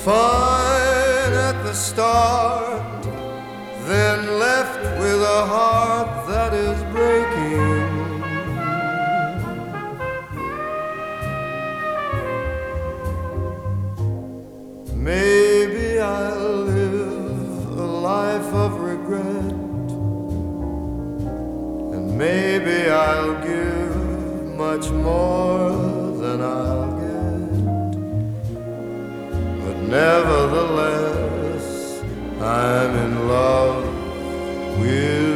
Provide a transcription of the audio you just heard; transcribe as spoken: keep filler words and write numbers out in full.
fine at the start, then left with a heart that is breaking. Maybe I'll live a life of regret, and maybe I'll give much more than I'll get, but nevertheless I'm in love with